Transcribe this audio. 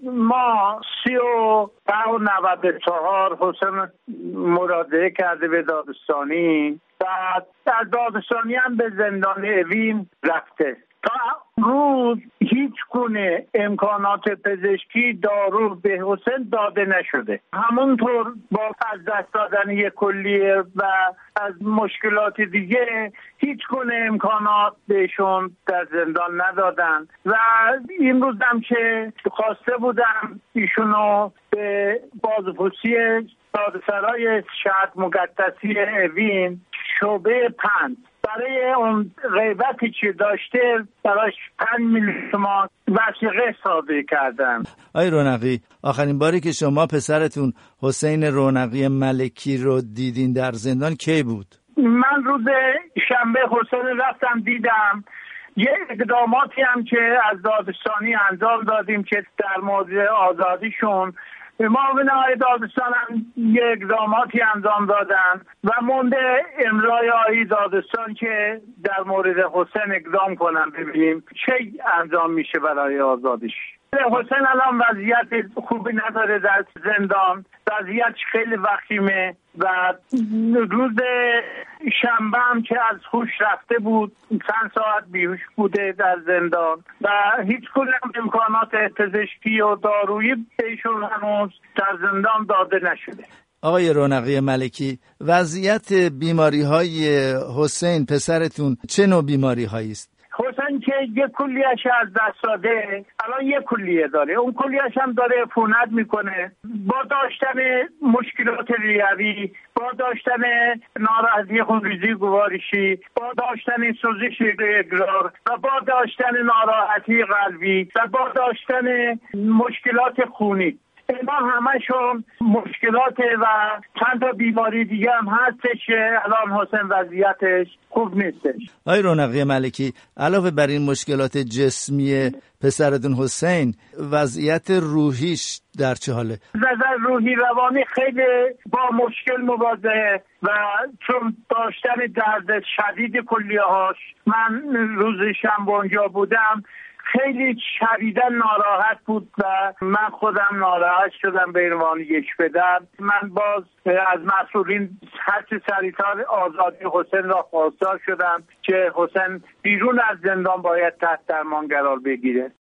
ما 93 حسین مراجعه کرده به دادستانی و در دادستانی هم به زندان اوین رفته. تا روز هیچ گونه امکانات پزشکی دارو به حسین داده نشده. همونطور با از دست دادن یک کلیه و از مشکلات دیگه هیچ گونه امکانات بهشون در زندان ندادن و این روز هم که خواسته بودم ایشونو به بازپرسی دادسرای شهر مقدسی اوین شعبه 5 برای اون غیبتی که داشته براش 5 میلیون تومان وثیقه صادر کردم. آقای رونقی، آخرین باری که شما پسرتون حسین رونقی ملکی رو دیدین در زندان کی بود؟ من روز شنبه حسین رفتم دیدم. یه اقداماتی هم که از دادستانی انجام دادیم که در مورد آزادیشون معاون آقای دادستان هم یه اقداماتی انجام دادن و مونده امضای آقای دادستان که در مورد حسین اقدام کنن ببینیم چه انجام میشه برای آزادیش. حسین الان وضعیت خوبی نداره در زندان، وضعیت خیلی وخیمه و روز شنبه هم که از هوش رفته بود چند ساعت بیهوش بوده در زندان و هیچ گونه امکانات پزشکی و دارویی بهشون هنوز در زندان داده نشده. آقای رونقی ملکی، وضعیت بیماری های حسین پسرتون چه نوع بیماری هایی است؟ حسین که یک کلیه‌اش از دست داده، الان یک کلیه داره، اون کلیه‌اش هم داره عفونت میکنه با داشتن مشکلات ریوی، با داشتن ناراحتی خونریزی گوارشی، با داشتن سوزش اگرار و با داشتن ناراحتی قلبی و با داشتن مشکلات خونی. اینا همشون مشکلاته و چند تا بیماری دیگه هم هستش که الان حسین وضعیتش خوب نیستش. آقای رونقی ملکی، علاوه بر این مشکلات جسمی پسرتون حسین، وضعیت روحیش در چه حاله؟ نظر روحی روانی خیلی با مشکل مواجهه و چون داشتن درد شدید کلیه‌هاش، من روز شنبه اونجا بودم، خیلی شدیداً ناراحت بود و من خودم ناراحت شدم به عنوان یک پدر. من باز از مسئولین هرچه سریعتر آزادی حسین را خواستار شدم که حسین بیرون از زندان باید تحت درمان قرار بگیره.